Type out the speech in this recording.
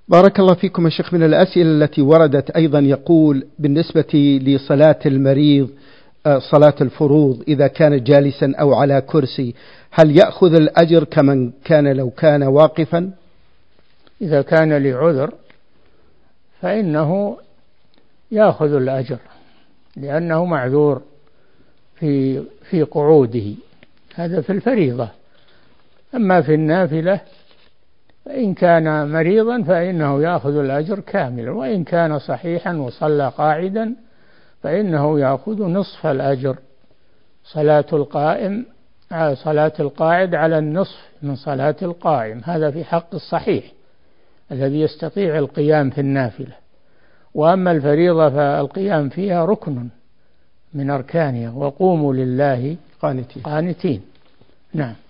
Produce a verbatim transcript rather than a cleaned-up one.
بارك الله فيكم يا شيخ. من الأسئلة التي وردت أيضا يقول بالنسبة لصلاة المريض صلاة الفروض إذا كان جالسا أو على كرسي هل يأخذ الأجر كمن كان لو كان واقفا؟ إذا كان لعذر فإنه يأخذ الأجر لأنه معذور في في قعوده، هذا في الفريضة. أما في النافلة فإن كان مريضا فإنه يأخذ الأجر كاملا، وإن كان صحيحا وصلى قاعدا فإنه يأخذ نصف الأجر. صلاة القائم صلاة القاعد على النصف من صلاة القائم، هذا في حق الصحيح الذي يستطيع القيام في النافلة. وأما الفريضة فالقيام فيها ركن من أركانها، وقوموا لله قانتين. قانتين. نعم.